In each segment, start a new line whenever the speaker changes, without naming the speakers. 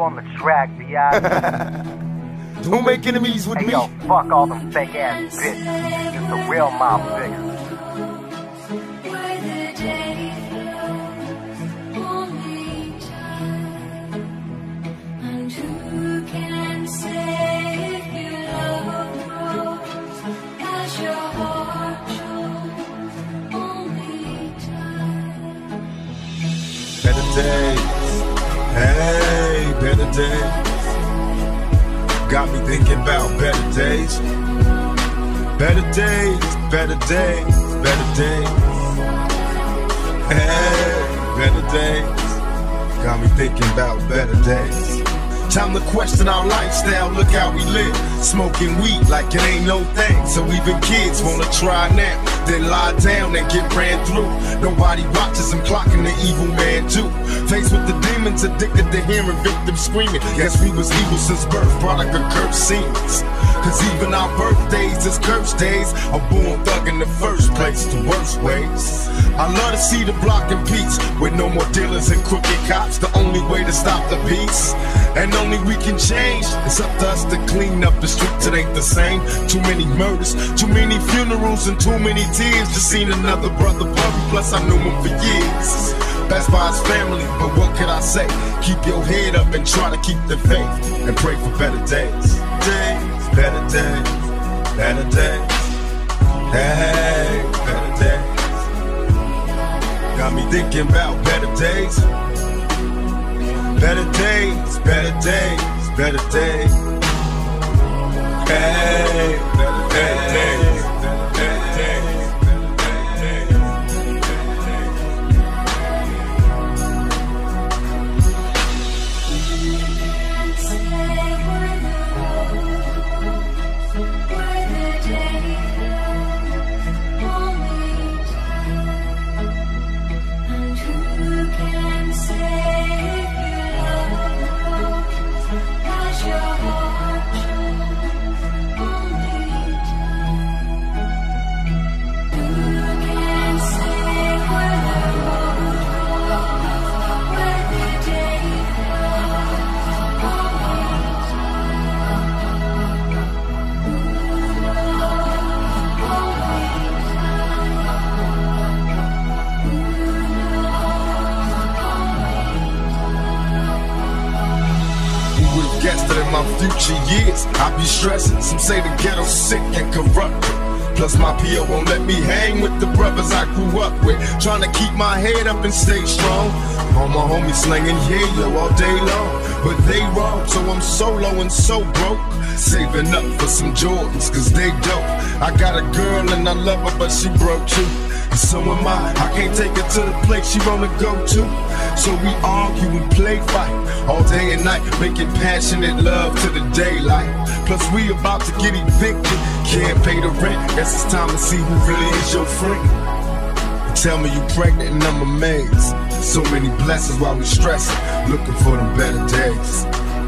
Pablo on the track, B.I.
Don't make enemies with me.
Yo, fuck all them fake ass bitches. It's the real mob niggas.
Better days, hey, better days. Got me thinking about better days. Better days, better days, better days. Hey, better days. Got me thinking about better days. Time to question our lifestyle, look how we live. Smoking weed like it ain't no thing. So even kids wanna try now, then lie down and get ran through. Nobody watches them clocking the evil man too. Faced with the demons, addicted to hearing victims screaming. Guess we was evil since birth, product of cursed scenes. Cause even our birthdays is cursed days. A born thug in the first place, the worst ways. I love to see the block in peace, with no more dealers and crooked cops. The only way to stop the peace, and only we can change. It's up to us to clean up the streets, it ain't the same. Too many murders, too many funerals, and too many tears. Just seen another brother buried, plus I knew him for years. That's by his family, but what can I say? Keep your head up and try to keep the faith, and pray for better days. Better days, better days. Hey, better days. Got me thinking about better days. Better days, better days, better days. Hey, better days, better days. Guessed that in my future years I'd be stressing. Some say the ghetto's sick and corrupt. Plus my PO won't let me hang with the brothers I grew up with. Trying to keep my head up and stay strong. All my homies slinging yeah-yo all day long, but they wrong, so I'm solo and so broke. Saving up for some Jordans, cause they dope. I got a girl and I love her, but she broke too. And so am I can't take her to the place she wanna go to. So we argue and play fight all day and night, making passionate love to the daylight. Plus we about to get evicted, can't pay the rent. Guess it's time to see who really is your friend. Tell me you pregnant and I'm amazed. So many blessings while we stressing, looking for them better days.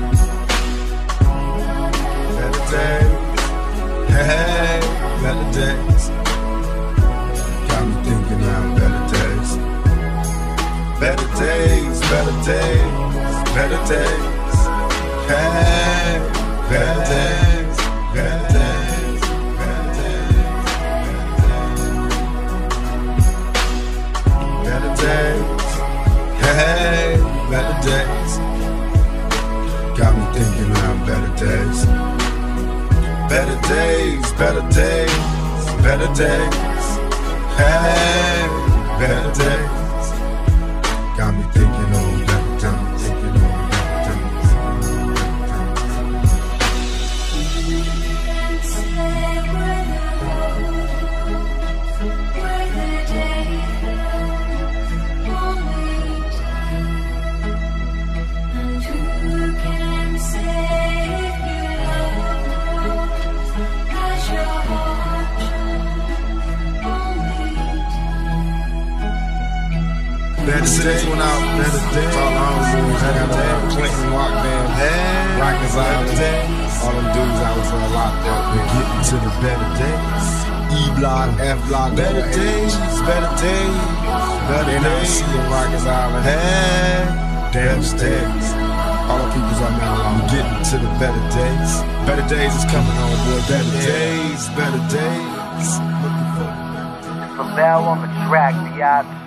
Better days, hey, better days. Got me thinking now, better days. Better days, better days, better days. Hey, better days, better days, better days. Better days, hey, better days. Got me thinking now, better days. Better days, better days, better days. Hey, better days. Got me thinking on better times, thinking on better times. Better days when I better days. All I was doing, I got that Clinton Rock Band, Rikers Island. All them dudes I was locked up. We're getting to the better days. E-Block, F-Block, better days, better days, better days. NIC and Rikers Island. Hey, damn days.
All our peoples are man along.
We're getting to the better days. Better days is coming on, boy. Better days, better days. Looking for
It's LaBelle on the track, B.I.